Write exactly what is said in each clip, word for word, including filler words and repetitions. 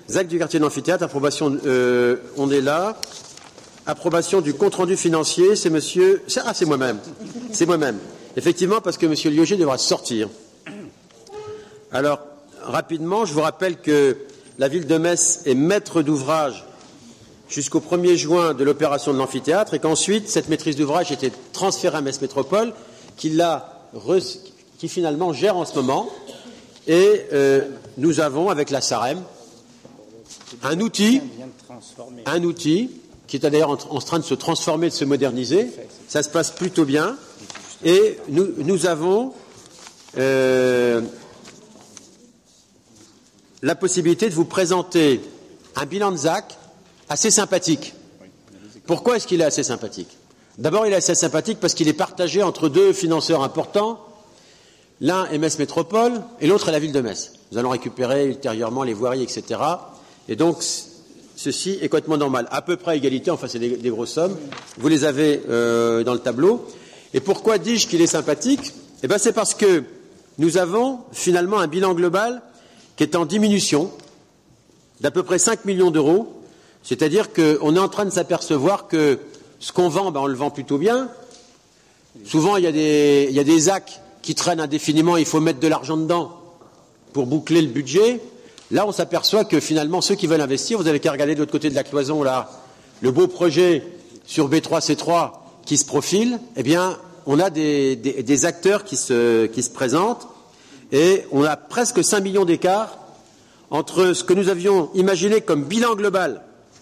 Z A C du quartier de l'amphithéâtre, approbation, euh, on est là. Approbation du compte-rendu financier, c'est monsieur... Ah, c'est moi-même. C'est moi-même. Effectivement, parce que monsieur Lioger devra sortir. Alors, rapidement, je vous rappelle que la ville de Metz est maître d'ouvrage jusqu'au premier juin de l'opération de l'amphithéâtre et qu'ensuite, cette maîtrise d'ouvrage était transférée à Metz Métropole, qui, l'a re... qui finalement gère en ce moment. Et euh, nous avons, avec la SAREM, un outil, un outil qui est d'ailleurs en, en train de se transformer, de se moderniser. Ça se passe plutôt bien. Et nous, nous avons euh, la possibilité de vous présenter un bilan de Z A C assez sympathique. Pourquoi est-ce qu'il est assez sympathique? D'abord, il est assez sympathique parce qu'il est partagé entre deux financeurs importants. L'un est Metz Métropole et l'autre est la ville de Metz. Nous allons récupérer ultérieurement les voiries, et cetera. Et donc, ceci est complètement normal. À peu près à égalité, enfin c'est des, des grosses sommes. Vous les avez euh, dans le tableau. Et pourquoi dis-je qu'il est sympathique? Eh bien, c'est parce que nous avons finalement un bilan global qui est en diminution d'à peu près cinq millions d'euros. C'est-à-dire qu'on est en train de s'apercevoir que ce qu'on vend, ben, on le vend plutôt bien. Souvent, il y a des, il y a des Z A C qui traînent indéfiniment, il faut mettre de l'argent dedans pour boucler le budget. Là, on s'aperçoit que finalement, ceux qui veulent investir, vous avez qu'à regarder de l'autre côté de la cloison, là, le beau projet sur B trois C trois qui se profile, eh bien, on a des, des, des acteurs qui se, qui se présentent et on a presque cinq millions d'écart entre ce que nous avions imaginé comme bilan global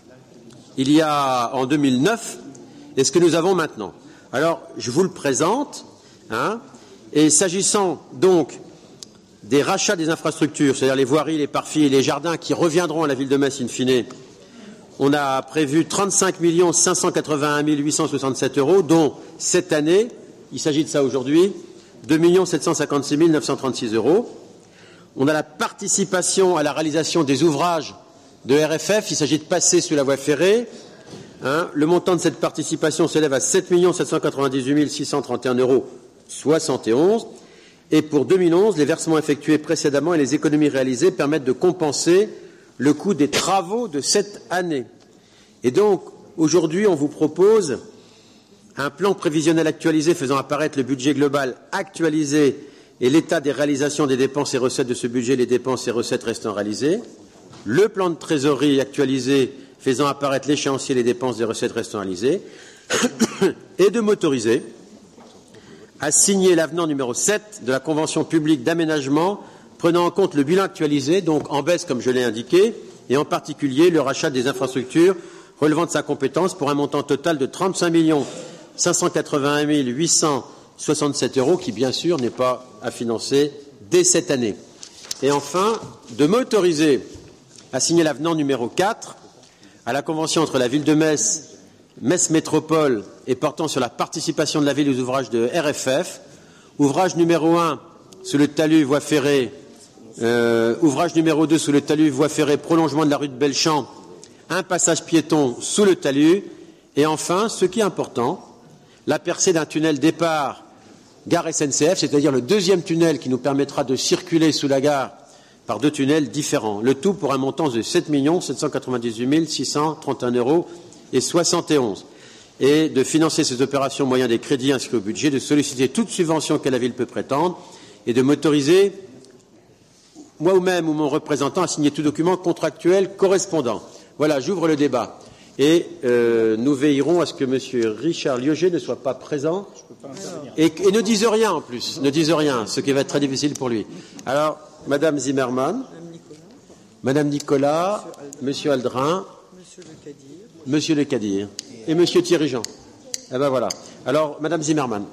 il y a en deux mille neuf et ce que nous avons maintenant. Alors, je vous le présente, hein, et s'agissant donc des rachats des infrastructures, c'est-à-dire les voiries, les parvis et les jardins qui reviendront à la ville de Metz in fine, on a prévu trente-cinq millions cinq cent quatre-vingt-un mille huit cent soixante-sept euros, dont cette année, il s'agit de ça aujourd'hui, deux millions sept cent cinquante-six mille neuf cent trente-six euros. On a la participation à la réalisation des ouvrages de R F F, il s'agit de passer sous la voie ferrée. Hein, le montant de cette participation s'élève à sept millions sept cent quatre-vingt-dix-huit mille six cent trente et un euros soixante et onze. Et pour deux mille onze, les versements effectués précédemment et les économies réalisées permettent de compenser le coût des travaux de cette année. Et donc, aujourd'hui, on vous propose un plan prévisionnel actualisé faisant apparaître le budget global actualisé et l'état des réalisations des dépenses et recettes de ce budget, les dépenses et recettes restant réalisées, le plan de trésorerie actualisé faisant apparaître l'échéancier, les dépenses des recettes restant réalisées, et de m'autoriser à signer l'avenant numéro sept de la Convention publique d'aménagement prenant en compte le bilan actualisé, donc en baisse comme je l'ai indiqué, et en particulier le rachat des infrastructures relevant de sa compétence pour un montant total de trente-cinq millions cinq cent quatre-vingt-un mille huit cent soixante-sept euros, qui bien sûr n'est pas à financer dès cette année. Et enfin, de m'autoriser à signer l'avenant numéro quatre à la Convention entre la ville de Metz, Metz Métropole et portant sur la participation de la ville aux ouvrages de R F F, ouvrage numéro un sous le talus voie ferrée, euh, ouvrage numéro deux sous le talus voie ferrée, prolongement de la rue de Belchamp, un passage piéton sous le talus, et enfin, ce qui est important, la percée d'un tunnel départ gare S N C F, c'est-à-dire le deuxième tunnel qui nous permettra de circuler sous la gare par deux tunnels différents, le tout pour un montant de sept millions sept cent quatre-vingt-dix-huit mille six cent trente et un euros et soixante et onze, et de financer ces opérations moyens des crédits inscrits au budget, de solliciter toute subvention que la ville peut prétendre et de m'autoriser, moi ou même ou mon représentant, à signer tout document contractuel correspondant. Voilà, j'ouvre le débat. Et euh, nous veillerons à ce que M. Richard Lioger ne soit pas présent et, et ne dise rien en plus, ne dise rien, ce qui va être très difficile pour lui. Alors, Madame Zimmermann, Madame Nicolas, Monsieur Aldrin, Monsieur Le Cadir et Monsieur Thierry Jean. Eh ben voilà. Alors, Madame Zimmermann.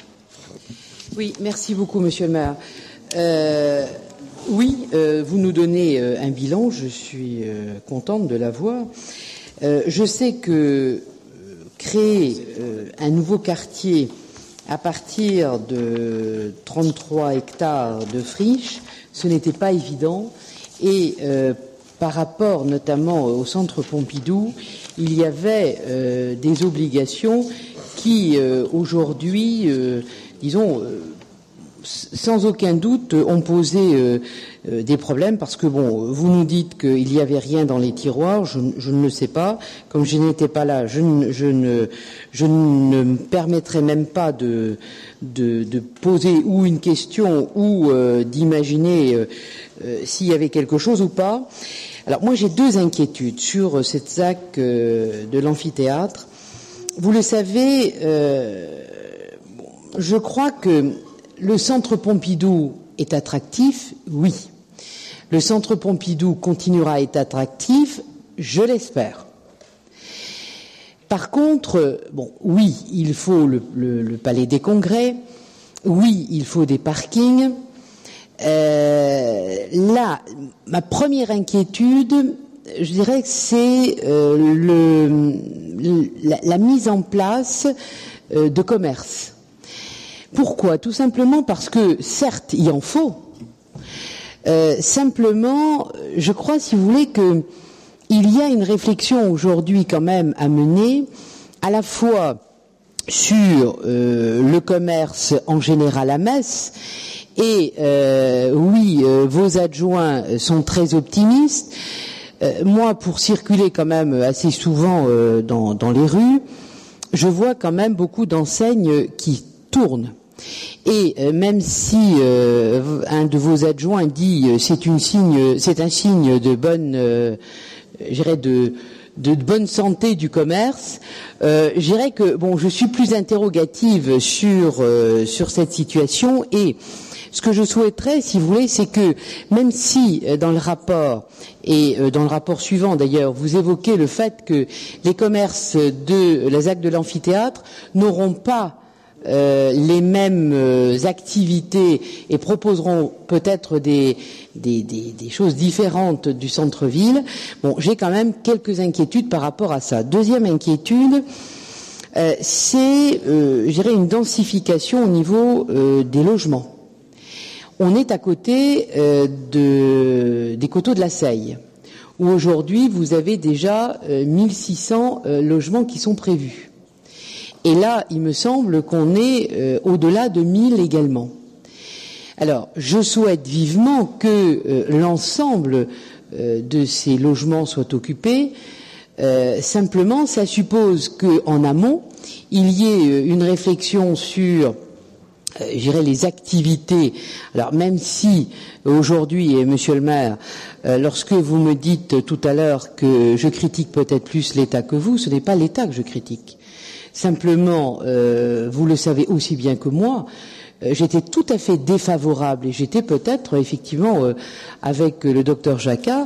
Oui, merci beaucoup, Monsieur le maire. Euh, oui, euh, vous nous donnez euh, un bilan, je suis euh, contente de l'avoir. Euh, je sais que euh, créer euh, un nouveau quartier à partir de trente-trois hectares de friches, ce n'était pas évident. Et euh, par rapport notamment au centre Pompidou, il y avait euh, des obligations qui, euh, aujourd'hui, euh, disons, euh, sans aucun doute, ont posé euh, euh, des problèmes parce que, bon, vous nous dites qu'il n'y avait rien dans les tiroirs, je, je ne le sais pas. Comme je n'étais pas là, je ne, je ne, je ne me permettrai même pas de, de, de poser ou une question ou euh, d'imaginer euh, euh, s'il y avait quelque chose ou pas. Alors, moi, j'ai deux inquiétudes sur euh, cette Z A C euh, de l'amphithéâtre. Vous le savez, euh, je crois que le Centre Pompidou est attractif, oui. Le Centre Pompidou continuera à être attractif, je l'espère. Par contre, bon, oui, il faut le, le, le Palais des Congrès, oui, il faut des parkings. Euh, là, ma première inquiétude, je dirais que c'est euh, le, la, la mise en place euh, de commerces. Pourquoi? Tout simplement parce que, certes, il en faut. Euh, simplement, je crois, si vous voulez, que il y a une réflexion aujourd'hui quand même à mener, à la fois sur euh, le commerce en général à Metz, et euh, oui, euh, vos adjoints sont très optimistes. Euh, moi, pour circuler quand même assez souvent euh, dans, dans les rues, je vois quand même beaucoup d'enseignes qui tournent. Et euh, même si euh, un de vos adjoints dit euh, c'est une signe, c'est un signe de bonne, euh, je dirais de, de, de bonne santé du commerce, euh, je dirais que bon, je suis plus interrogative sur euh, sur cette situation. Et ce que je souhaiterais, si vous voulez, c'est que même si euh, dans le rapport et euh, dans le rapport suivant d'ailleurs, vous évoquez le fait que les commerces de la Z A C de l'amphithéâtre n'auront pas Euh, les mêmes euh, activités et proposeront peut-être des, des, des, des choses différentes du centre-ville. Bon, j'ai quand même quelques inquiétudes par rapport à ça. Deuxième inquiétude, euh, c'est, euh, je dirais, une densification au niveau euh, des logements. On est à côté euh, de, des coteaux de la Seille, où aujourd'hui vous avez déjà euh, mille six cents euh, logements qui sont prévus. Et là, il me semble qu'on est euh, au-delà de mille également. Alors, je souhaite vivement que euh, l'ensemble euh, de ces logements soient occupés. Euh, simplement, ça suppose qu'en amont, il y ait une réflexion sur, euh, je dirais, les activités. Alors, même si aujourd'hui, et Monsieur le maire, euh, lorsque vous me dites tout à l'heure que je critique peut-être plus l'État que vous, ce n'est pas l'État que je critique. Simplement, euh, vous le savez aussi bien que moi, euh, j'étais tout à fait défavorable et j'étais peut-être effectivement euh, avec le docteur Jacquat,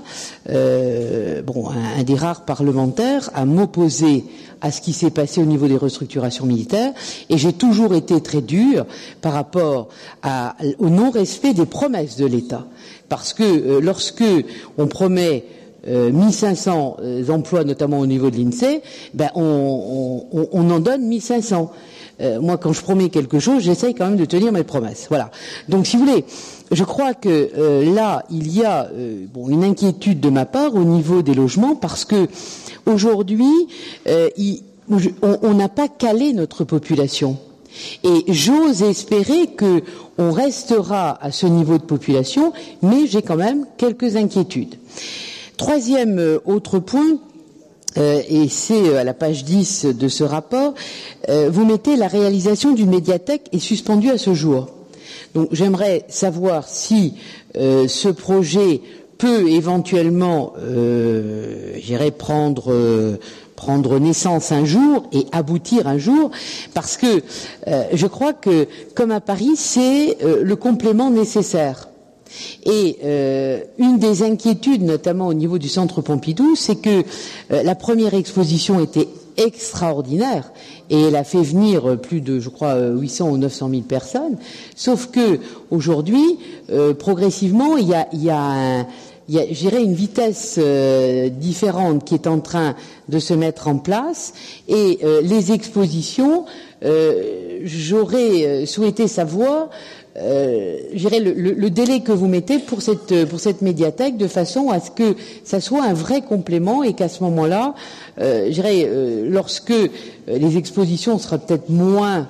euh, bon, un, un des rares parlementaires à m'opposer à ce qui s'est passé au niveau des restructurations militaires, et j'ai toujours été très dur par rapport à, au non-respect des promesses de l'État, parce que euh, lorsque on promet Euh, mille cinq cents euh, emplois, notamment au niveau de l'INSEE, ben on, on, on en donne mille cinq cents. Euh, moi, quand je promets quelque chose, j'essaye quand même de tenir mes promesses. Voilà. Donc, si vous voulez, je crois que euh, là, il y a euh, bon, une inquiétude de ma part au niveau des logements, parce que aujourd'hui, euh, il, on n'a pas calé notre population. Et j'ose espérer que on restera à ce niveau de population, mais j'ai quand même quelques inquiétudes. Troisième euh, autre point, euh, et c'est à la page dix de ce rapport, euh, vous mettez la réalisation d'une médiathèque est suspendue à ce jour. Donc j'aimerais savoir si euh, ce projet peut éventuellement, euh, j'irais prendre euh, prendre naissance un jour et aboutir un jour, parce que euh, je crois que, comme à Paris, c'est euh, le complément nécessaire. Et euh, une des inquiétudes, notamment au niveau du Centre Pompidou, c'est que euh, la première exposition était extraordinaire et elle a fait venir plus de, je crois, huit cents ou neuf cent mille personnes. Sauf que aujourd'hui, euh, progressivement, il y a, il y a un, il y a, je dirais, une vitesse euh, différente qui est en train de se mettre en place, et euh, les expositions, euh, j'aurais souhaité savoir Euh, je dirais le, le, le délai que vous mettez pour cette pour cette médiathèque, de façon à ce que ça soit un vrai complément, et qu'à ce moment-là, euh, je dirais euh, lorsque les expositions seraient peut-être moins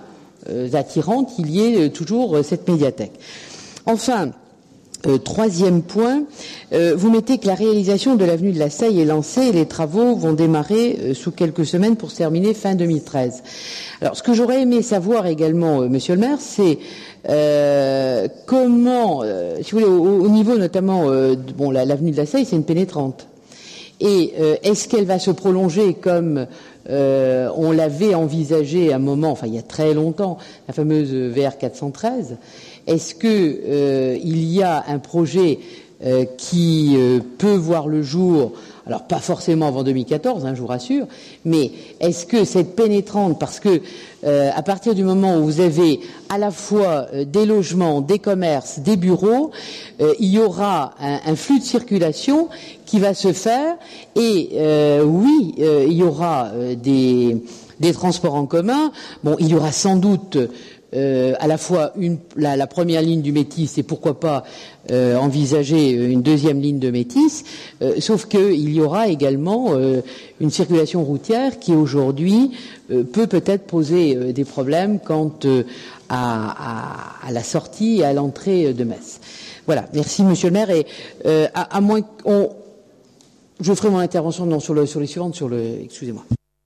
euh, attirant qu'il y ait euh, toujours euh, cette médiathèque. Enfin, Euh, troisième point, euh, vous mettez que la réalisation de l'avenue de la Seille est lancée et les travaux vont démarrer euh, sous quelques semaines pour se terminer fin deux mille treize. Alors, ce que j'aurais aimé savoir également, euh, Monsieur le maire, c'est euh, comment, euh, si vous voulez, au, au niveau notamment, euh, de, bon, la, l'avenue de la Seille, c'est une pénétrante. Et euh, est-ce qu'elle va se prolonger comme euh, on l'avait envisagé à un moment, enfin il y a très longtemps, la fameuse V R quatre cent treize? Est-ce que euh, il y a un projet euh, qui euh, peut voir le jour, alors pas forcément avant deux mille quatorze, hein, je vous rassure, mais est-ce que cette pénétrante, parce que euh, à partir du moment où vous avez à la fois euh, des logements, des commerces, des bureaux, euh, il y aura un, un flux de circulation qui va se faire, et euh, oui, euh, il y aura euh, des, des transports en commun. Bon, il y aura sans doute Euh, à la fois une, la, la première ligne du Métis et pourquoi pas euh, envisager une deuxième ligne de Métis, euh, sauf qu'il y aura également euh, une circulation routière qui aujourd'hui euh, peut peut-être poser euh, des problèmes quant euh, à, à, à la sortie et à l'entrée de Metz. Voilà, merci Monsieur le maire. Et euh, à, à moins qu'on, je ferai mon intervention non sur, le, sur les suivantes, sur le, excusez-moi.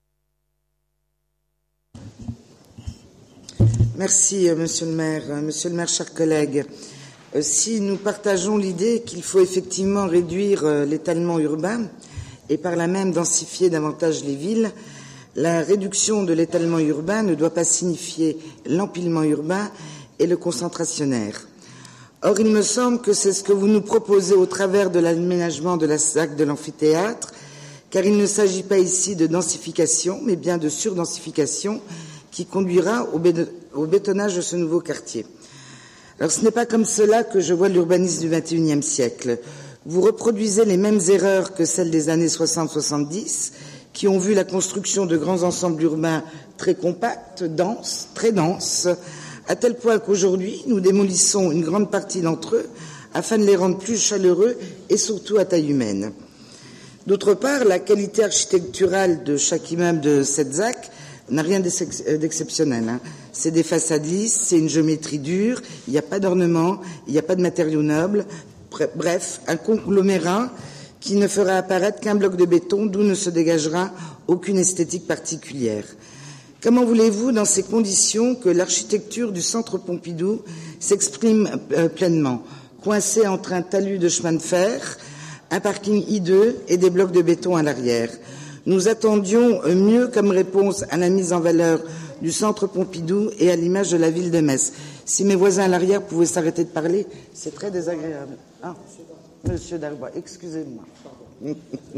Merci, Monsieur le maire. Monsieur le maire, chers collègues, si nous partageons l'idée qu'il faut effectivement réduire l'étalement urbain et par là même densifier davantage les villes, la réduction de l'étalement urbain ne doit pas signifier l'empilement urbain et le concentrationnaire. Or, il me semble que c'est ce que vous nous proposez au travers de l'aménagement de la Z A C de l'amphithéâtre, car il ne s'agit pas ici de densification, mais bien de surdensification qui conduira au, bé au bétonnage de ce nouveau quartier. Alors, ce n'est pas comme cela que je vois l'urbanisme du vingt et unième siècle. Vous reproduisez les mêmes erreurs que celles des années soixante soixante-dix, qui ont vu la construction de grands ensembles urbains très compacts, denses, très denses, à tel point qu'aujourd'hui, nous démolissons une grande partie d'entre eux afin de les rendre plus chaleureux et surtout à taille humaine. D'autre part, la qualité architecturale de chaque immeuble de cette Z A C n'a rien d'exceptionnel. Hein. C'est des façades lisses, c'est une géométrie dure, il n'y a pas d'ornement, il n'y a pas de matériaux nobles. Bref, un conglomérat qui ne fera apparaître qu'un bloc de béton d'où ne se dégagera aucune esthétique particulière. Comment voulez-vous, dans ces conditions, que l'architecture du centre Pompidou s'exprime euh, pleinement, coincée entre un talus de chemin de fer, un parking hideux et des blocs de béton à l'arrière? Nous attendions mieux comme réponse à la mise en valeur du centre Pompidou et à l'image de la ville de Metz. Si mes voisins à l'arrière pouvaient s'arrêter de parler, c'est très désagréable. Ah, Monsieur Darbois, excusez-moi.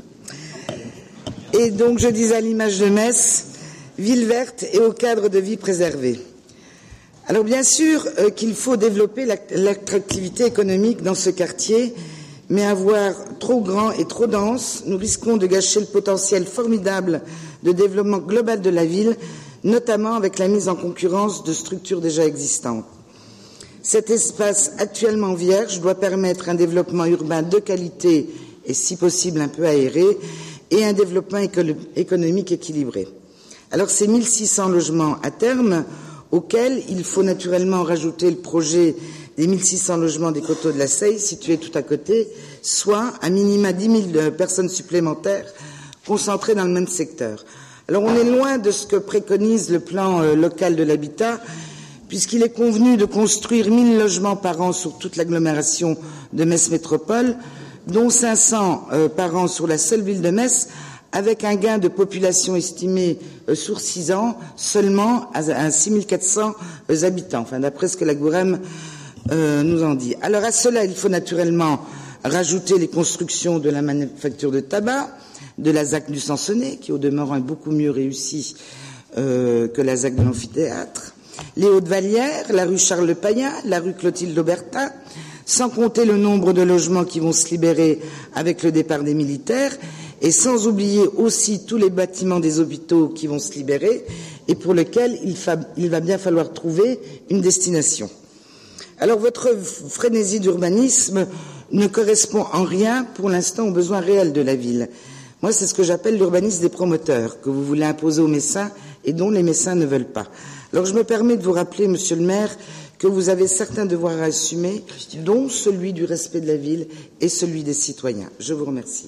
Et donc, je disais à l'image de Metz, ville verte et au cadre de vie préservé. Alors, bien sûr euh, qu'il faut développer l'attractivité économique dans ce quartier, mais à voir trop grand et trop dense, nous risquons de gâcher le potentiel formidable de développement global de la ville, notamment avec la mise en concurrence de structures déjà existantes. Cet espace actuellement vierge doit permettre un développement urbain de qualité et, si possible, un peu aéré, et un développement économique équilibré. Alors, ces mille six cents logements à terme, auxquels il faut naturellement rajouter le projet des mille six cents logements des Coteaux de la Seille, situés tout à côté, soit à minima dix mille personnes supplémentaires concentrées dans le même secteur. Alors, on est loin de ce que préconise le plan euh, local de l'habitat, puisqu'il est convenu de construire mille logements par an sur toute l'agglomération de Metz Métropole, dont cinq cents euh, par an sur la seule ville de Metz, avec un gain de population estimé euh, sur six ans seulement à, à six mille quatre cents euh, habitants, enfin d'après ce que la Gourem euh, nous en dit. Alors à cela, il faut naturellement rajouter les constructions de la manufacture de tabac, de la Z A C du Sansonnet, qui au demeurant est beaucoup mieux réussie euh, que la Z A C de l'amphithéâtre, les Hautes-Vallières, la rue Charles Le Payen, la rue Clotilde Aubertin, sans compter le nombre de logements qui vont se libérer avec le départ des militaires, et sans oublier aussi tous les bâtiments des hôpitaux qui vont se libérer et pour lesquels il, fa il va bien falloir trouver une destination. Alors votre frénésie d'urbanisme ne correspond en rien pour l'instant aux besoins réels de la ville. Moi, c'est ce que j'appelle l'urbanisme des promoteurs, que vous voulez imposer aux Messins et dont les Messins ne veulent pas. Alors je me permets de vous rappeler, Monsieur le maire, que vous avez certains devoirs à assumer, dont celui du respect de la ville et celui des citoyens. Je vous remercie.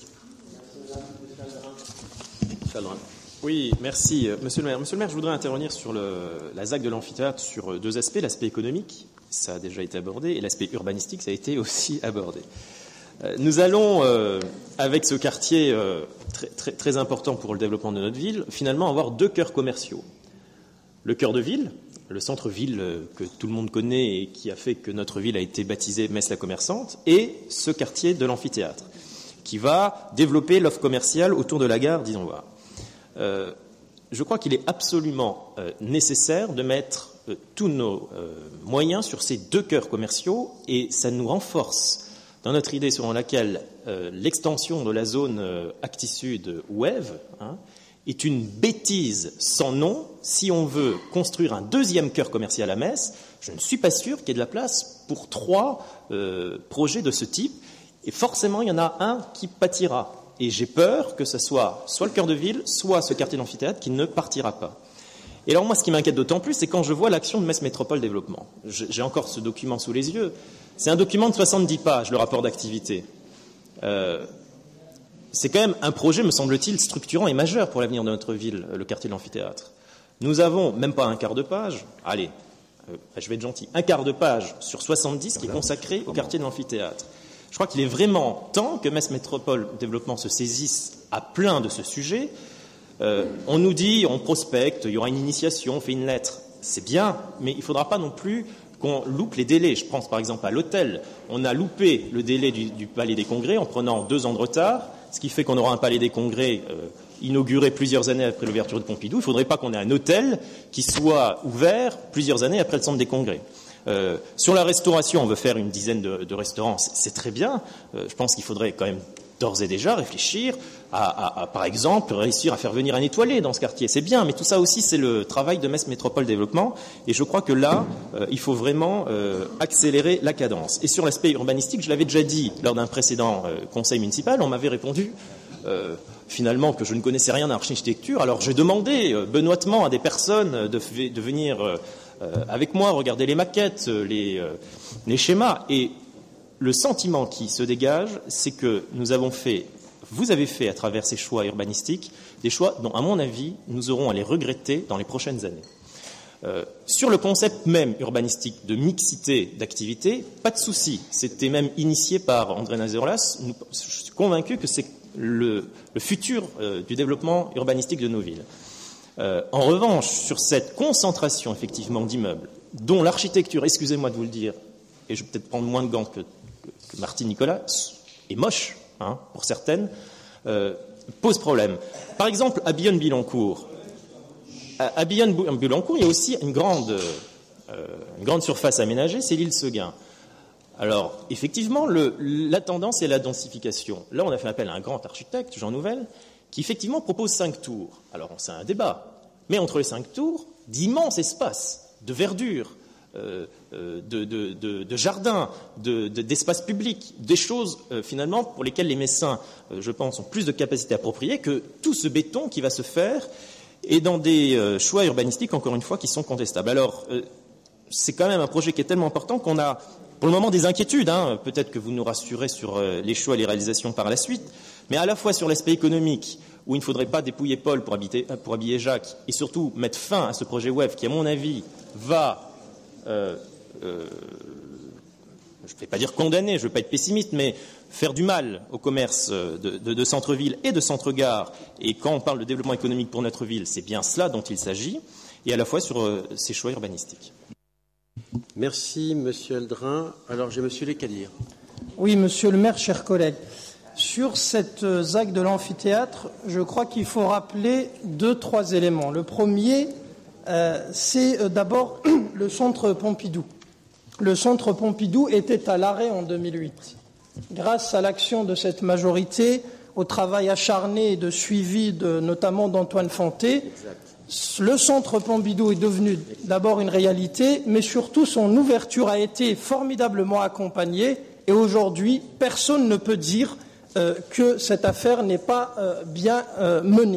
Oui, merci, Monsieur le maire. Monsieur le maire, je voudrais intervenir sur le, la ZAC de l'amphithéâtre sur deux aspects. L'aspect économique, ça a déjà été abordé, et l'aspect urbanistique, ça a été aussi abordé. Euh, nous allons, euh, avec ce quartier euh, très, très, très important pour le développement de notre ville, finalement avoir deux cœurs commerciaux. Le cœur de ville, le centre-ville euh, que tout le monde connaît et qui a fait que notre ville a été baptisée Metz la commerçante, et ce quartier de l'amphithéâtre, qui va développer l'offre commerciale autour de la gare d'Isonvoire. Euh, je crois qu'il est absolument euh, nécessaire de mettre euh, tous nos euh, moyens sur ces deux cœurs commerciaux, et ça nous renforce dans notre idée selon laquelle euh, l'extension de la zone euh, Acti-Sud W E V hein, est une bêtise sans nom. Si on veut construire un deuxième cœur commercial à Metz, je ne suis pas sûr qu'il y ait de la place pour trois euh, projets de ce type, et forcément il y en a un qui pâtira. Et j'ai peur que ce soit soit le cœur de ville, soit ce quartier d'amphithéâtre qui ne partira pas. Et alors moi, ce qui m'inquiète d'autant plus, c'est quand je vois l'action de Metz Métropole Développement. J'ai encore ce document sous les yeux. C'est un document de soixante-dix pages, le rapport d'activité. Euh, c'est quand même un projet, me semble-t-il, structurant et majeur pour l'avenir de notre ville, le quartier de l'amphithéâtre. Nous avons même pas un quart de page, allez, euh, je vais être gentil, un quart de page sur soixante-dix qui est consacré au quartier de l'amphithéâtre. Je crois qu'il est vraiment temps que Metz Métropole Développement se saisisse à plein de ce sujet. Euh, on nous dit, on prospecte, il y aura une initiation, on fait une lettre. C'est bien, mais il ne faudra pas non plus qu'on loupe les délais. Je pense par exemple à l'hôtel. On a loupé le délai du, du Palais des Congrès en prenant deux ans de retard, ce qui fait qu'on aura un Palais des Congrès euh, inauguré plusieurs années après l'ouverture de Pompidou. Il ne faudrait pas qu'on ait un hôtel qui soit ouvert plusieurs années après le centre des Congrès. Euh, sur la restauration, on veut faire une dizaine de, de restaurants, c'est très bien. Euh, je pense qu'il faudrait quand même d'ores et déjà réfléchir à, à, à, par exemple, réussir à faire venir un étoilé dans ce quartier. C'est bien, mais tout ça aussi, c'est le travail de Metz Métropole Développement. Et je crois que là, euh, il faut vraiment euh, accélérer la cadence. Et sur l'aspect urbanistique, je l'avais déjà dit lors d'un précédent euh, conseil municipal, on m'avait répondu euh, finalement que je ne connaissais rien en architecture. Alors j'ai demandé euh, benoîtement à des personnes de, de venir euh, Euh, avec moi, regardez les maquettes, les, euh, les schémas, et le sentiment qui se dégage, c'est que nous avons fait, vous avez fait à travers ces choix urbanistiques, des choix dont, à mon avis, nous aurons à les regretter dans les prochaines années. Euh, sur le concept même urbanistique de mixité d'activités, pas de souci. C'était même initié par André Nazerolas. Je suis convaincu que c'est le, le futur euh, du développement urbanistique de nos villes. Euh, en revanche, sur cette concentration effectivement d'immeubles, dont l'architecture, excusez-moi de vous le dire, et je vais peut-être prendre moins de gants que, que, que Martine Nicolas, est moche, hein, pour certaines, euh, pose problème. Par exemple, à Billon-Billancourt, à, à Billon-Billancourt, il y a aussi une grande, euh, une grande surface aménagée, c'est l'île Seguin. Alors, effectivement, le, la tendance est la densification. Là, on a fait appel à un grand architecte, Jean Nouvel, qui effectivement propose cinq tours. Alors, c'est un débat, mais entre les cinq tours, d'immenses espaces de verdure, euh, euh, de, de, de, de jardins, de, de, d'espaces publics, des choses euh, finalement pour lesquelles les Messins, euh, je pense, ont plus de capacité appropriée que tout ce béton qui va se faire, et dans des euh, choix urbanistiques, encore une fois, qui sont contestables. Alors, euh, c'est quand même un projet qui est tellement important qu'on a, pour le moment, des inquiétudes. Hein. Peut-être que vous nous rassurez sur euh, les choix et les réalisations par la suite, mais à la fois sur l'aspect économique, où il ne faudrait pas dépouiller Paul pour, habiter, pour habiller Jacques, et surtout mettre fin à ce projet W E V qui, à mon avis, va, euh, euh, je ne vais pas dire condamner, je ne veux pas être pessimiste, mais faire du mal au commerce de, de, de centre-ville et de centre-gare. Et quand on parle de développement économique pour notre ville, c'est bien cela dont il s'agit, et à la fois sur euh, ces choix urbanistiques. Merci, Monsieur Eldrin. Alors, j'ai Monsieur Lécadir. Oui, Monsieur le maire, chers collègues. Sur cette Z A C de l'amphithéâtre, je crois qu'il faut rappeler deux, trois éléments. Le premier, euh, c'est euh, d'abord le centre Pompidou. Le centre Pompidou était à l'arrêt en deux mille huit. Grâce à l'action de cette majorité, au travail acharné et de suivi de, notamment d'Antoine Fanté, le centre Pompidou est devenu d'abord une réalité, mais surtout son ouverture a été formidablement accompagnée, et aujourd'hui, personne ne peut dire Euh, que cette affaire n'est pas euh, bien euh, menée.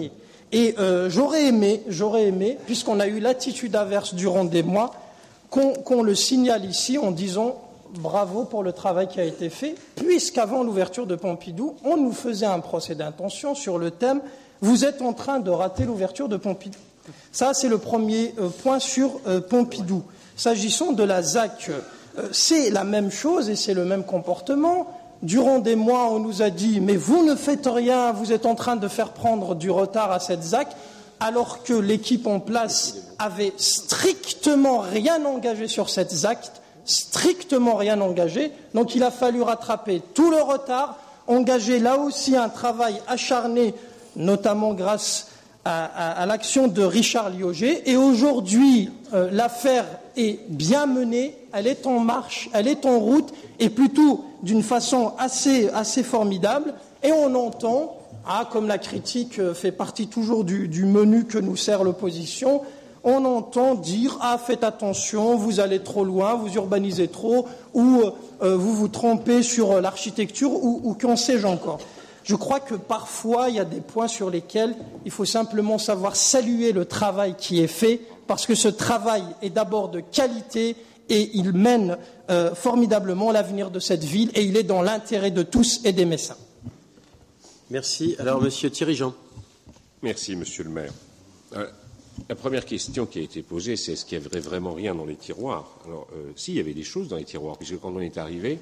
Et euh, j'aurais aimé, j'aurais aimé, puisqu'on a eu l'attitude inverse durant des mois, qu'on, qu'on le signale ici en disant bravo pour le travail qui a été fait, puisqu'avant l'ouverture de Pompidou, on nous faisait un procès d'intention sur le thème « Vous êtes en train de rater l'ouverture de Pompidou ». Ça, c'est le premier euh, point sur euh, Pompidou. S'agissant de la Z A C, euh, c'est la même chose et c'est le même comportement. Durant des mois, on nous a dit « Mais vous ne faites rien, vous êtes en train de faire prendre du retard à cette Z A C », alors que l'équipe en place avait strictement rien engagé sur cette Z A C, strictement rien engagé. Donc il a fallu rattraper tout le retard, engager là aussi un travail acharné, notamment grâce à, à, à l'action de Richard Lioger. Et aujourd'hui, euh, l'affaire est bien menée, elle est en marche, elle est en route, et plutôt d'une façon assez, assez formidable. Et on entend, ah, comme la critique fait partie toujours du, du menu que nous sert l'opposition, on entend dire « Ah, faites attention, vous allez trop loin, vous urbanisez trop, ou euh, vous vous trompez sur l'architecture, ou, ou qu'en sais-je encore ». Je crois que parfois, il y a des points sur lesquels il faut simplement savoir saluer le travail qui est fait, parce que ce travail est d'abord de qualité et il mène euh, formidablement l'avenir de cette ville, et il est dans l'intérêt de tous et des Messins. Merci. Alors, Monsieur Thierry Jean. Merci, Monsieur le maire. Euh, la première question qui a été posée, c'est est-ce qu'il n'y avait vraiment rien dans les tiroirs? Alors, euh, si, il y avait des choses dans les tiroirs, puisque quand on est arrivé,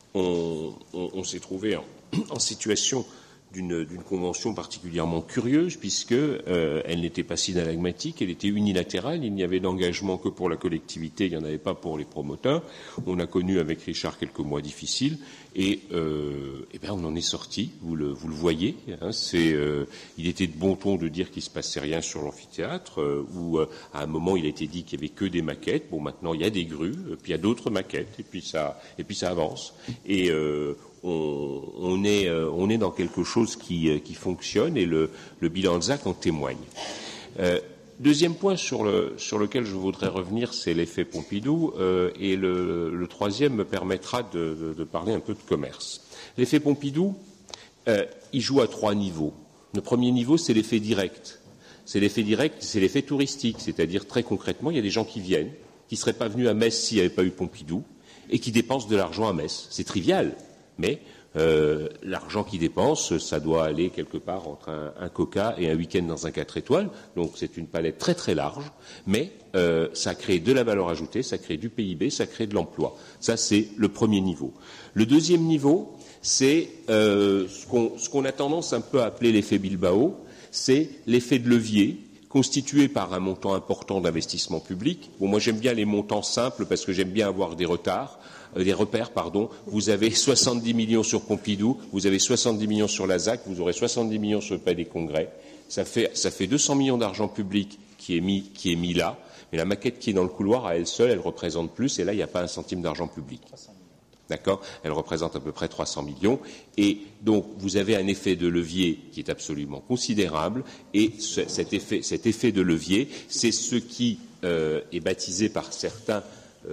on, on, on s'est trouvé en, en situation d'une, d'une convention particulièrement curieuse, puisque euh, elle n'était pas synalagmatique, elle était unilatérale, il n'y avait d'engagement que pour la collectivité, il n'y en avait pas pour les promoteurs. On a connu avec Richard quelques mois difficiles, et, euh, et bien on en est sorti, vous le, vous le voyez. Hein, c'est, euh, il était de bon ton de dire qu'il ne se passait rien sur l'amphithéâtre, euh, où euh, à un moment il a été dit qu'il n'y avait que des maquettes. Bon, maintenant il y a des grues, puis il y a d'autres maquettes, et puis ça, et puis ça avance. Et euh, On, on, est, euh, on est dans quelque chose qui, euh, qui fonctionne, et le, le bilan de Z A C en témoigne. Euh, deuxième point sur, le, sur lequel je voudrais revenir, c'est l'effet Pompidou, euh, et le, le troisième me permettra de, de, de parler un peu de commerce. L'effet Pompidou, euh, il joue à trois niveaux. Le premier niveau, c'est l'effet direct. C'est l'effet direct, c'est l'effet touristique, c'est-à-dire très concrètement, il y a des gens qui viennent, qui ne seraient pas venus à Metz s'il n'y avait pas eu Pompidou, et qui dépensent de l'argent à Metz. C'est trivial. Mais euh, l'argent qu'ils dépensent, ça doit aller quelque part entre un, un coca et un week-end dans un quatre étoiles. Donc c'est une palette très très large, mais euh, ça crée de la valeur ajoutée, ça crée du P I B, ça crée de l'emploi. Ça, c'est le premier niveau. Le deuxième niveau, c'est euh, ce, qu'on, ce qu'on a tendance un peu à appeler l'effet Bilbao, c'est l'effet de levier, constitué par un montant important d'investissement public. Bon, moi j'aime bien les montants simples parce que j'aime bien avoir des retards. Des repères, pardon. Vous avez soixante-dix millions sur Pompidou, vous avez soixante-dix millions sur la Z A C, vous aurez soixante-dix millions sur le Palais des Congrès. Ça fait, ça fait deux cents millions d'argent public qui est mis, qui est mis là. Mais la maquette qui est dans le couloir, à elle seule, elle représente plus. Et là, il n'y a pas un centime d'argent public. D'accord? Elle représente à peu près trois cents millions. Et donc, vous avez un effet de levier qui est absolument considérable. Et ce, cet, effet, cet effet de levier, c'est ce qui euh, est baptisé par certains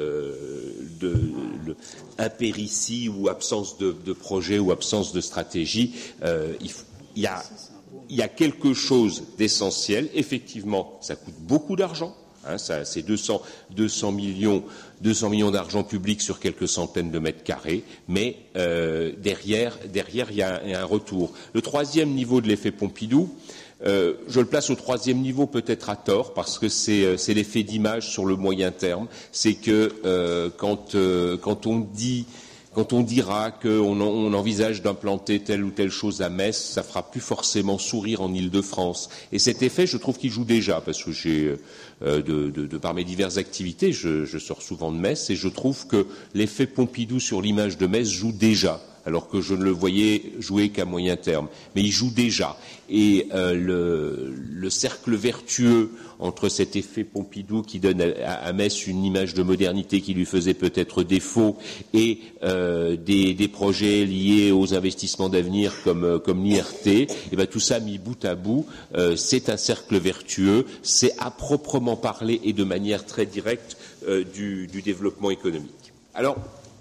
Euh, de, de impéritie ou absence de, de projet ou absence de stratégie. Euh, il, il, y a, il y a quelque chose d'essentiel. Effectivement, ça coûte beaucoup d'argent. Hein, ça, c'est deux cents, deux cents millions, deux cents millions d'argent public sur quelques centaines de mètres carrés, mais euh, derrière, derrière, il y a, il y a un retour. Le troisième niveau de l'effet Pompidou, Euh, je le place au troisième niveau peut-être à tort parce que c'est, euh, c'est l'effet d'image sur le moyen terme. C'est que euh, quand, euh, quand on dit, quand on dira qu'on on envisage d'implanter telle ou telle chose à Metz, ça fera plus forcément sourire en Île-de-France. Et cet effet, je trouve qu'il joue déjà parce que j'ai, euh, de, de, de par mes diverses activités, je, je sors souvent de Metz et je trouve que l'effet Pompidou sur l'image de Metz joue déjà, alors que je ne le voyais jouer qu'à moyen terme. Mais il joue déjà. Et euh, le, le cercle vertueux entre cet effet Pompidou qui donne à, à Metz une image de modernité qui lui faisait peut-être défaut et euh, des, des projets liés aux investissements d'avenir comme, comme l'I R T, et ben tout ça mis bout à bout, euh, c'est un cercle vertueux, c'est à proprement parler et de manière très directe euh, du, du développement économique. Alors,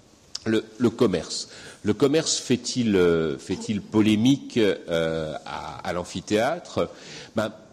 le, le commerce. Le commerce fait-il, euh, fait-il polémique euh, à, à l'amphithéâtre? Ben,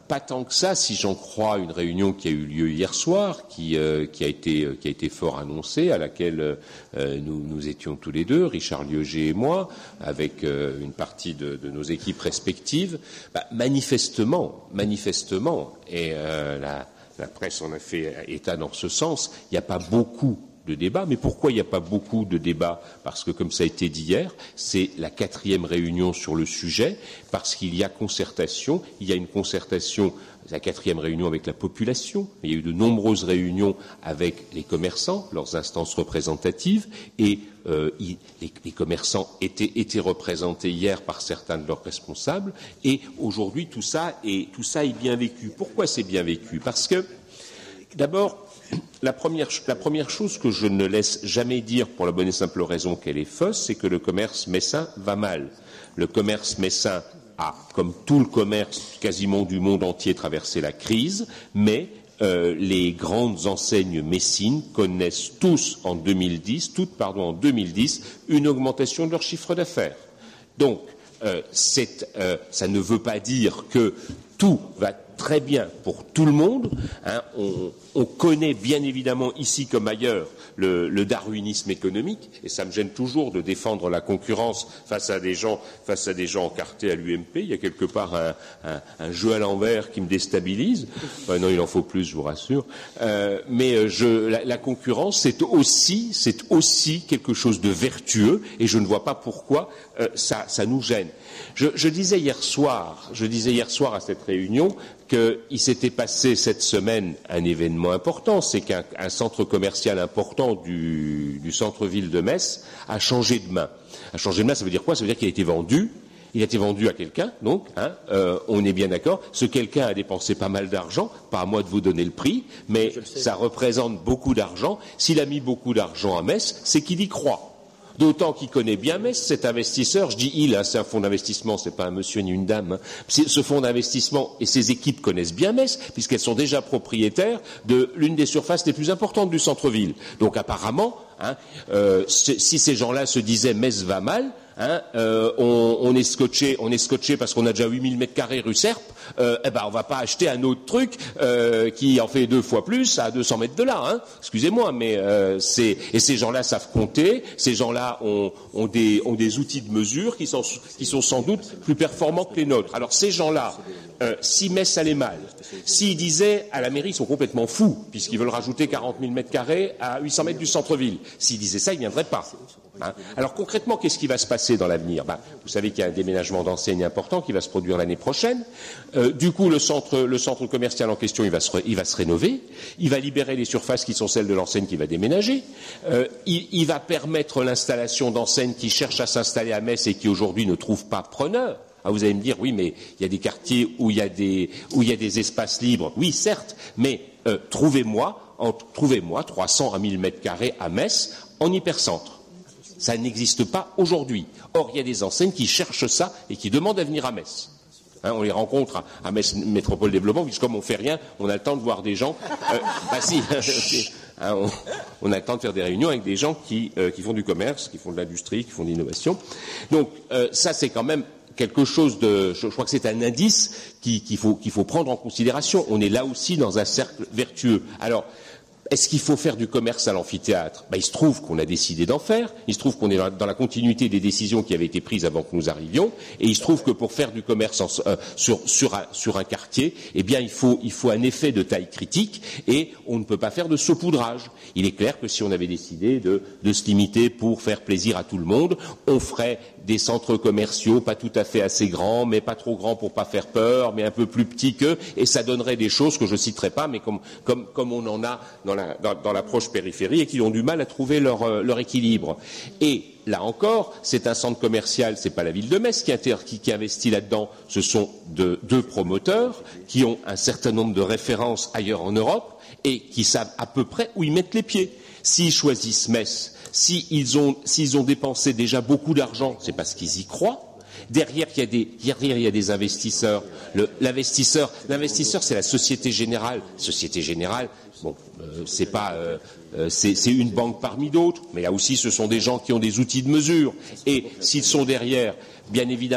pas tant que ça, si j'en crois une réunion qui a eu lieu hier soir, qui, euh, qui, a, été, qui a été fort annoncée, à laquelle euh, nous, nous étions tous les deux, Richard Lieuget et moi, avec euh, une partie de, de nos équipes respectives. Bah, manifestement, manifestement, et euh, la, la presse en a fait état dans ce sens, il n'y a pas beaucoup de débats. Mais pourquoi il n'y a pas beaucoup de débats? Parce que, comme ça a été dit hier, c'est la quatrième réunion sur le sujet, parce qu'il y a concertation, il y a une concertation, la quatrième réunion avec la population, il y a eu de nombreuses réunions avec les commerçants, leurs instances représentatives, et euh, il, les, les commerçants étaient, étaient représentés hier par certains de leurs responsables, et aujourd'hui tout ça est, tout ça est bien vécu. Pourquoi c'est bien vécu? Parce que, d'abord, La première, la première chose que je ne laisse jamais dire pour la bonne et simple raison qu'elle est fausse, c'est que le commerce messin va mal. Le commerce messin a, comme tout le commerce quasiment du monde entier, traversé la crise, mais euh, les grandes enseignes messines connaissent tous en deux mille dix, toutes pardon, en deux mille dix, une augmentation de leur chiffre d'affaires. Donc, euh, c'est, euh, ça ne veut pas dire que tout va très bien pour tout le monde. Hein, on, on connaît bien évidemment ici comme ailleurs le, le darwinisme économique, et ça me gêne toujours de défendre la concurrence face à des gens, face à des gens encartés à l'U M P. Il y a quelque part un, un, un jeu à l'envers qui me déstabilise. Enfin, non, il en faut plus, je vous rassure. Euh, mais je, la, la concurrence, c'est aussi, c'est aussi quelque chose de vertueux, et je ne vois pas pourquoi euh, ça, ça nous gêne. Je, je disais hier soir, je disais hier soir à cette réunion qu'il s'était passé cette semaine un événement important, c'est qu'un un centre commercial important du, du centre-ville de Metz a changé de main. A changé de main, ça veut dire quoi? Ça veut dire qu'il a été vendu. Il a été vendu à quelqu'un, donc, hein, euh, on est bien d'accord. Ce quelqu'un a dépensé pas mal d'argent, pas à moi de vous donner le prix, mais ça représente beaucoup d'argent. S'il a mis beaucoup d'argent à Metz, c'est qu'il y croit. D'autant qu'il connaît bien Metz, cet investisseur, je dis il, hein, c'est un fonds d'investissement, c'est pas un monsieur ni une dame. Hein. Ce fonds d'investissement et ses équipes connaissent bien Metz, puisqu'elles sont déjà propriétaires de l'une des surfaces les plus importantes du centre-ville. Donc apparemment, hein, euh, si ces gens-là se disaient Metz va mal, hein, euh, on, on est scotché, on est scotché parce qu'on a déjà huit mille mètres carrés rue Serpe. Euh, eh ben, on va pas acheter un autre truc euh, qui en fait deux fois plus à deux cents mètres de là. Hein. Excusez-moi, mais euh, c'est et ces gens-là savent compter. Ces gens-là ont, ont, des, ont des outils de mesure qui sont, qui sont sans doute plus performants que les nôtres. Alors ces gens-là, euh, si Metz allait mal, s'ils disaient à la mairie, ils sont complètement fous puisqu'ils veulent rajouter quarante mille mètres carrés à huit cents mètres du centre-ville. S'ils disaient ça, ils viendraient pas. Hein. Alors concrètement, qu'est-ce qui va se passer dans l'avenir? Ben, vous savez qu'il y a un déménagement d'enseignes important qui va se produire l'année prochaine. Euh, du coup, le centre, le centre commercial en question, il va, se, il va se rénover. Il va libérer les surfaces qui sont celles de l'enseigne qui va déménager. Euh, il, il va permettre l'installation d'enseignes qui cherchent à s'installer à Metz et qui aujourd'hui ne trouvent pas preneur. Ah, vous allez me dire, oui, mais il y a des quartiers où il y a des, où il y a des espaces libres. Oui, certes, mais euh, trouvez-moi, en, trouvez-moi trois cents à mille mètres carrés à Metz en hypercentre. Ça n'existe pas aujourd'hui. Or, il y a des enseignes qui cherchent ça et qui demandent à venir à Metz. Hein, on les rencontre à, à Metz Métropole Développement, puisque comme on fait rien, on a le temps de voir des gens. Euh, bah si, hein, on, on a le temps de faire des réunions avec des gens qui, euh, qui font du commerce, qui font de l'industrie, qui font de l'innovation. Donc, euh, ça, c'est quand même quelque chose de. Je, je crois que c'est un indice qu'il, qu'il faut, qu'il faut prendre en considération. On est là aussi dans un cercle vertueux. Alors. Est-ce qu'il faut faire du commerce à l'amphithéâtre? Ben, il se trouve qu'on a décidé d'en faire, il se trouve qu'on est dans la continuité des décisions qui avaient été prises avant que nous arrivions, et il se trouve que pour faire du commerce en, euh, sur, sur, un, sur un quartier, eh bien il faut, il faut un effet de taille critique, et on ne peut pas faire de saupoudrage. Il est clair que si on avait décidé de, de se limiter pour faire plaisir à tout le monde, on ferait des centres commerciaux pas tout à fait assez grands, mais pas trop grands pour pas faire peur, mais un peu plus petits qu'eux, et ça donnerait des choses que je citerai pas, mais comme, comme, comme on en a dans la, dans, dans l'approche périphérie et qui ont du mal à trouver leur, euh, leur équilibre. Et là encore, c'est un centre commercial, c'est pas la ville de Metz qui, inter, qui, qui investit là-dedans, ce sont de, deux promoteurs qui ont un certain nombre de références ailleurs en Europe et qui savent à peu près où ils mettent les pieds. S'ils choisissent Metz, s'ils ont, s'ils ont dépensé déjà beaucoup d'argent, c'est parce qu'ils y croient. Derrière, il y a des, derrière, il y a des investisseurs. Le, l'investisseur, l'investisseur, c'est la Société Générale. Société Générale, bon, euh, c'est pas, euh, euh, c'est, c'est une banque parmi d'autres, mais là aussi, ce sont des gens qui ont des outils de mesure. Et s'ils sont derrière, bien évidemment,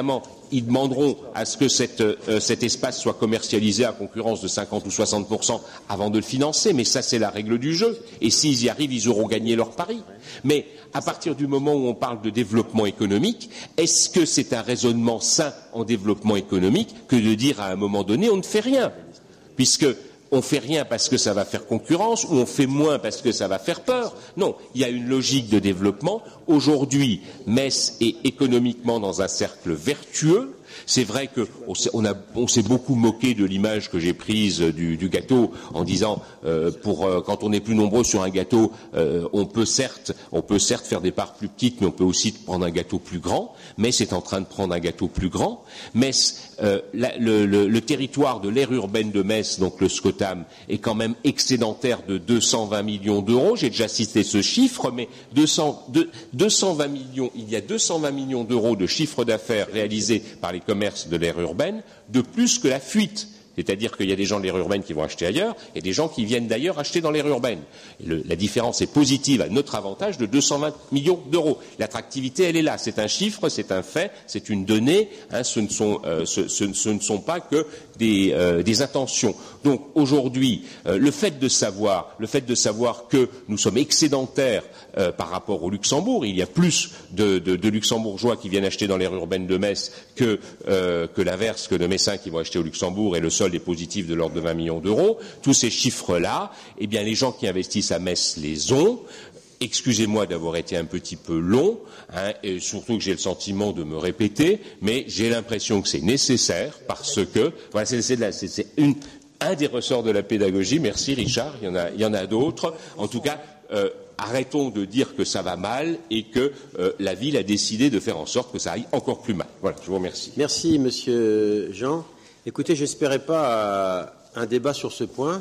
ils demanderont à ce que cette, euh, cet espace soit commercialisé à concurrence de cinquante ou soixante pour cent avant de le financer, mais ça c'est la règle du jeu. Et s'ils y arrivent, ils auront gagné leur pari. Mais à partir du moment où on parle de développement économique, est-ce que c'est un raisonnement sain en développement économique que de dire à un moment donné on ne fait rien, puisque on fait rien parce que ça va faire concurrence ou on fait moins parce que ça va faire peur? Non, il y a une logique de développement. Aujourd'hui, Metz est économiquement dans un cercle vertueux. C'est vrai qu'on on a, on s'est beaucoup moqué de l'image que j'ai prise du, du gâteau en disant euh, pour euh, quand on est plus nombreux sur un gâteau, euh, on peut certes, on peut certes faire des parts plus petites, mais on peut aussi prendre un gâteau plus grand. Metz est en train de prendre un gâteau plus grand. Metz, euh, la, le, le, le territoire de l'aire urbaine de Metz, donc le SCOTAM, est quand même excédentaire de deux cent vingt millions d'euros. J'ai déjà cité ce chiffre, mais deux cents, deux cent vingt millions, il y a deux cent vingt millions d'euros de chiffre d'affaires réalisés par les commerces de l'aire urbaine, de plus que la fuite. C'est-à-dire qu'il y a des gens de l'aire urbaine qui vont acheter ailleurs et des gens qui viennent d'ailleurs acheter dans l'aire urbaine. Et le, la différence est positive à notre avantage de deux cent vingt millions d'euros. L'attractivité, elle est là. C'est un chiffre, c'est un fait, c'est une donnée. Hein, ce, ne sont, euh, ce, ce, ce ne sont pas que des, euh, des intentions. Donc aujourd'hui, euh, le fait de savoir, le fait de savoir que nous sommes excédentaires euh, par rapport au Luxembourg, il y a plus de, de, de Luxembourgeois qui viennent acheter dans l'aire urbaine de Metz que, euh, que l'inverse, que de Messins qui vont acheter au Luxembourg, et le solde est positif de l'ordre de vingt millions d'euros. Tous ces chiffres-là, eh bien, les gens qui investissent à Metz les ont. Excusez-moi d'avoir été un petit peu long, hein, et surtout que j'ai le sentiment de me répéter, mais j'ai l'impression que c'est nécessaire parce que voilà, c'est, c'est, c'est, c'est une, un des ressorts de la pédagogie. Merci Richard, il y en a, il y en a d'autres. En tout cas, euh, arrêtons de dire que ça va mal et que euh, la ville a décidé de faire en sorte que ça aille encore plus mal. Voilà, je vous remercie. Merci Monsieur Jean. Écoutez, j'espérais pas euh, un débat sur ce point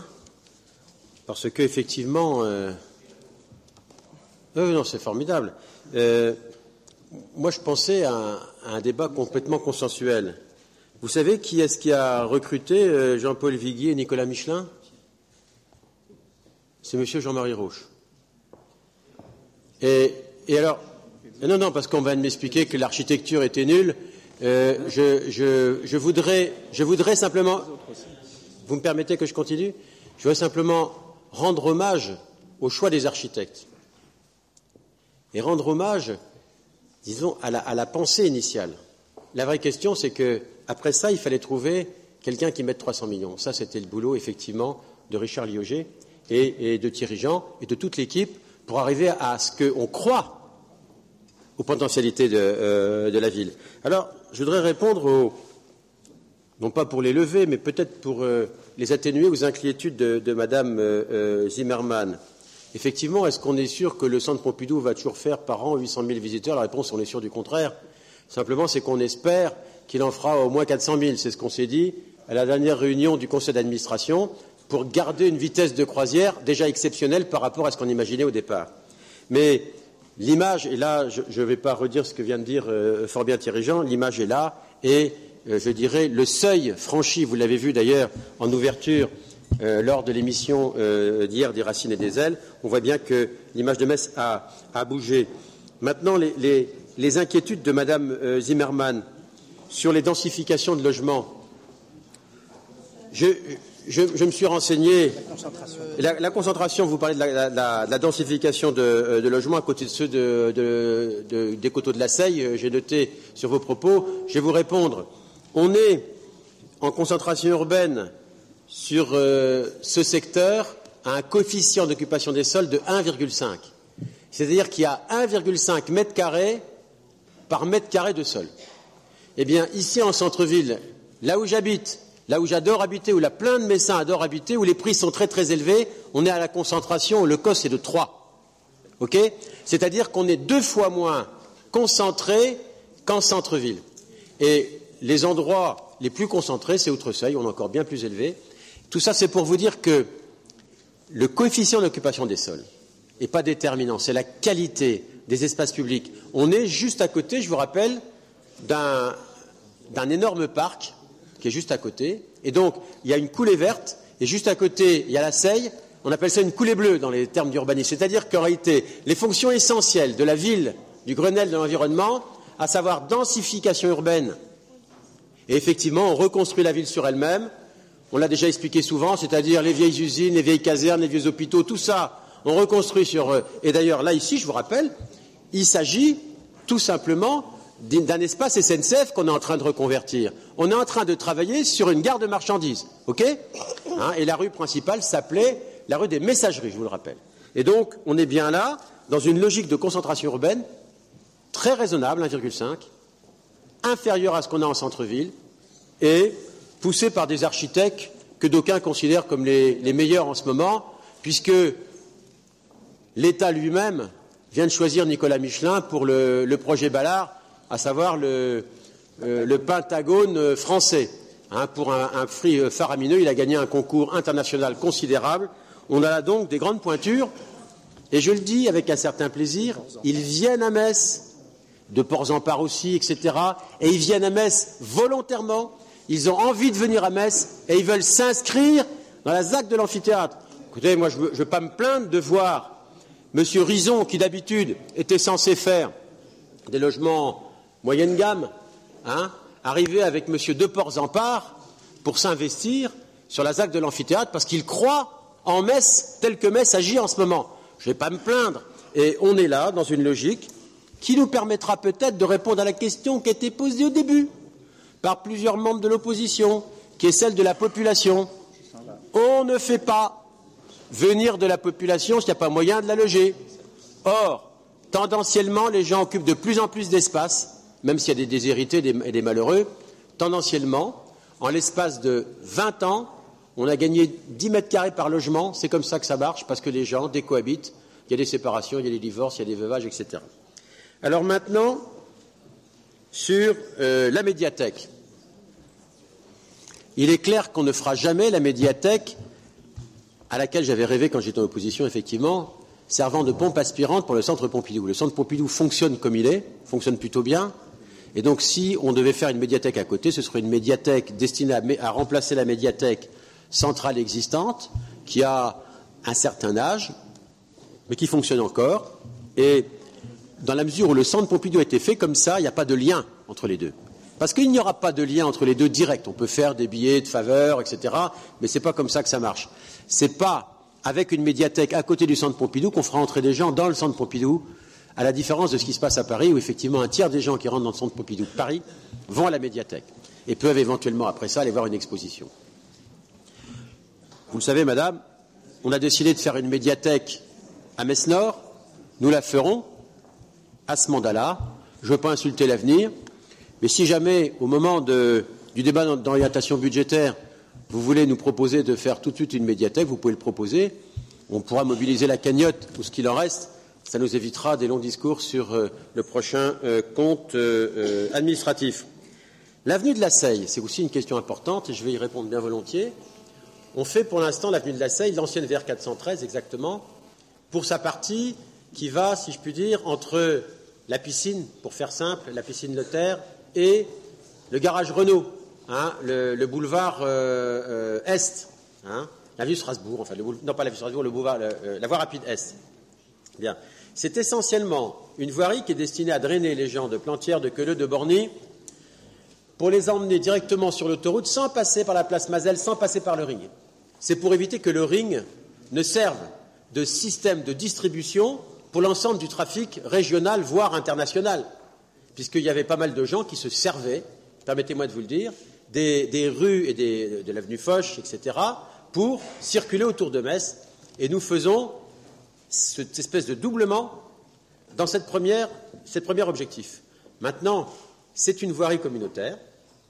parce que effectivement. Euh, Euh, non, c'est formidable. Euh, moi, je pensais à un, à un débat complètement consensuel. Vous savez qui est-ce qui a recruté euh, Jean-Paul Viguier et Nicolas Michelin? C'est Monsieur Jean-Marie Roche. Et, et alors, non, non, parce qu'on vient de m'expliquer que l'architecture était nulle. Euh, je, je, je, voudrais, je voudrais simplement. Vous me permettez que je continue? Je voudrais simplement rendre hommage au choix des architectes. Et rendre hommage, disons, à la, à la pensée initiale. La vraie question, c'est que après ça, il fallait trouver quelqu'un qui mette trois cents millions. Ça, c'était le boulot, effectivement, de Richard Lioger et, et de Thierry Jean et de toute l'équipe pour arriver à, à ce qu'on croit aux potentialités de, euh, de la ville. Alors, je voudrais répondre aux, non pas pour les lever, mais peut-être pour euh, les atténuer aux inquiétudes de, de Madame euh, euh, Zimmermann. Effectivement, est-ce qu'on est sûr que le centre Pompidou va toujours faire par an huit cent mille visiteurs? La réponse, on est sûr du contraire. Simplement, c'est qu'on espère qu'il en fera au moins quatre cent mille. C'est ce qu'on s'est dit à la dernière réunion du conseil d'administration pour garder une vitesse de croisière déjà exceptionnelle par rapport à ce qu'on imaginait au départ. Mais l'image, et là, je ne vais pas redire ce que vient de dire euh, fort bien Thierry Jean, l'image est là et, euh, je dirais, le seuil franchi, vous l'avez vu d'ailleurs en ouverture, Euh, lors de l'émission euh, d'hier des Racines et des Ailes, on voit bien que l'image de Metz a, a bougé. Maintenant, les, les, les inquiétudes de Madame euh, Zimmermann sur les densifications de logements. Je, je, je me suis renseigné. La concentration. La, la concentration, vous parlez de la, la, la densification de, de logements à côté de ceux de, de, de, des coteaux de la Seille. J'ai noté sur vos propos. Je vais vous répondre. On est en concentration urbaine sur euh, ce secteur à un coefficient d'occupation des sols de un virgule cinq. C'est-à-dire qu'il y a un virgule cinq mètres carrés par mètre carré de sol. Eh bien, ici en centre-ville, là où j'habite, là où j'adore habiter, où là plein de Messins adorent habiter, où les prix sont très très élevés, on est à la concentration, le cost est de trois. Ok ? C'est-à-dire qu'on est deux fois moins concentré qu'en centre-ville. Et les endroits les plus concentrés, c'est Outre-Seuil, on est encore bien plus élevé. Tout ça, c'est pour vous dire que le coefficient d'occupation des sols n'est pas déterminant, c'est la qualité des espaces publics. On est juste à côté, je vous rappelle, d'un, d'un énorme parc qui est juste à côté. Et donc, il y a une coulée verte, et juste à côté, il y a la Seille. On appelle ça une coulée bleue dans les termes d'urbanisme. C'est-à-dire qu'en réalité, les fonctions essentielles de la ville, du Grenelle de l'environnement, à savoir densification urbaine Et effectivement, on reconstruit la ville sur elle-même. On l'a déjà expliqué souvent, c'est-à-dire les vieilles usines, les vieilles casernes, les vieux hôpitaux, tout ça, on reconstruit sur... Et d'ailleurs, là, ici, je vous rappelle, il s'agit tout simplement d'un espace S N C F qu'on est en train de reconvertir. On est en train de travailler sur une gare de marchandises, ok, hein, et la rue principale s'appelait la rue des Messageries, je vous le rappelle. Et donc, on est bien là, dans une logique de concentration urbaine très raisonnable, un virgule cinq, inférieure à ce qu'on a en centre-ville, et poussée par des architectes que d'aucuns considèrent comme les, les meilleurs en ce moment, puisque l'État lui-même vient de choisir Nicolas Michelin pour le, le projet Ballard, à savoir le, euh, le Pentagone français. Hein, pour un, un prix faramineux, il a gagné un concours international considérable. On a là donc des grandes pointures, et je le dis avec un certain plaisir, ils viennent à Metz, de Port-en-Par aussi, et cetera, et ils viennent à Metz volontairement, ils ont envie de venir à Metz, et ils veulent s'inscrire dans la Z A C de l'amphithéâtre. Écoutez, moi je ne veux pas me plaindre de voir M. Rizon, qui d'habitude était censé faire des logements moyenne gamme, hein, arriver avec M. Deports-en-Part pour s'investir sur la Z A C de l'amphithéâtre parce qu'il croit en Metz tel que Metz agit en ce moment. Je ne vais pas me plaindre. Et on est là dans une logique qui nous permettra peut-être de répondre à la question qui a été posée au début par plusieurs membres de l'opposition, qui est celle de la population. On ne fait pas venir de la population s'il n'y a pas moyen de la loger. Or, tendanciellement, les gens occupent de plus en plus d'espace, même s'il y a des déshérités et des malheureux. Tendanciellement, en l'espace de vingt ans, on a gagné dix mètres carrés par logement. C'est comme ça que ça marche, parce que les gens décohabitent. Il y a des séparations, il y a des divorces, il y a des veuvages, et cetera. Alors maintenant, sur euh, la médiathèque. Il est clair qu'on ne fera jamais la médiathèque à laquelle j'avais rêvé quand j'étais en opposition, effectivement, servant de pompe aspirante pour le centre Pompidou. Le centre Pompidou fonctionne comme il est, fonctionne plutôt bien. Et donc, si on devait faire une médiathèque à côté, ce serait une médiathèque destinée à, à remplacer la médiathèque centrale existante, qui a un certain âge, mais qui fonctionne encore. Et dans la mesure où le centre Pompidou a été fait comme ça, il n'y a pas de lien entre les deux. Parce qu'il n'y aura pas de lien entre les deux direct. On peut faire des billets de faveur, et cetera, mais ce n'est pas comme ça que ça marche. Ce n'est pas avec une médiathèque à côté du centre Pompidou qu'on fera entrer des gens dans le centre Pompidou, à la différence de ce qui se passe à Paris, où effectivement un tiers des gens qui rentrent dans le centre Pompidou de Paris vont à la médiathèque et peuvent éventuellement après ça aller voir une exposition. Vous le savez, madame, on a décidé de faire une médiathèque à Metz-Nord. Nous la ferons à ce mandat-là. Je ne veux pas insulter l'avenir, mais si jamais, au moment de, du débat d'orientation budgétaire, vous voulez nous proposer de faire tout de suite une médiathèque, vous pouvez le proposer. On pourra mobiliser la cagnotte ou ce qu'il en reste. Ça nous évitera des longs discours sur euh, le prochain euh, compte euh, euh, administratif. L'avenue de la Seille, c'est aussi une question importante et je vais y répondre bien volontiers. On fait pour l'instant l'avenue de la Seille, l'ancienne V R quatre cent treize exactement, pour sa partie qui va, si je puis dire, entre la piscine, pour faire simple, la piscine Notaire, et le garage Renault, hein, le, le boulevard euh, euh, Est, hein, l'avenue Strasbourg, enfin, le boulevard, non pas l'avenue Strasbourg, le boulevard, le, euh, la voie rapide Est. Bien. C'est essentiellement une voirie qui est destinée à drainer les gens de Plantières, de Queuleux, de Borny, pour les emmener directement sur l'autoroute sans passer par la place Mazelles, sans passer par le ring. C'est pour éviter que le ring ne serve de système de distribution pour l'ensemble du trafic régional, voire international, puisqu'il y avait pas mal de gens qui se servaient, permettez-moi de vous le dire, des, des rues et des, de l'avenue Foch, et cetera, pour circuler autour de Metz. Et nous faisons cette espèce de doublement dans cette première, cette premier objectif. Maintenant, c'est une voirie communautaire,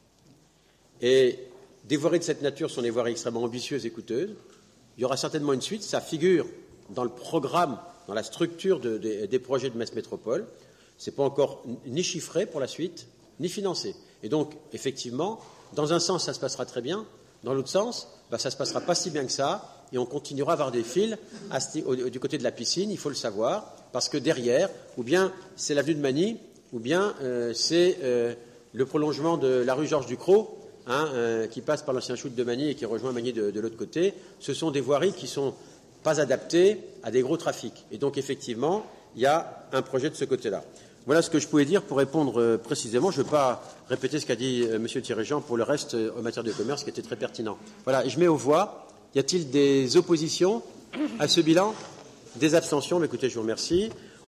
et des voiries de cette nature sont des voiries extrêmement ambitieuses et coûteuses. Il y aura certainement une suite, ça figure dans le programme, dans la structure de, de, des projets de Metz Métropole. Ce n'est pas encore ni chiffré pour la suite, ni financé. Et donc, effectivement, dans un sens, ça se passera très bien, dans l'autre sens, ben, ça ne se passera pas si bien que ça, et on continuera à avoir des fils à, au, du côté de la piscine, il faut le savoir, parce que derrière, ou bien c'est l'avenue de Magny, ou bien euh, c'est euh, le prolongement de la rue Georges Ducrot, hein, euh, qui passe par l'ancien shoot de Magny et qui rejoint Magny de, de l'autre côté. Ce sont des voiries qui ne sont pas adaptées à des gros trafics. Et donc, effectivement, il y a un projet de ce côté-là. Voilà ce que je pouvais dire pour répondre euh, précisément. Je ne veux pas répéter ce qu'a dit euh, M. Thierry-Jean pour le reste euh, en matière de commerce, qui était très pertinent. Voilà, et je mets aux voix. Y a-t-il des oppositions à ce bilan? Des abstentions? Mais écoutez, je vous remercie.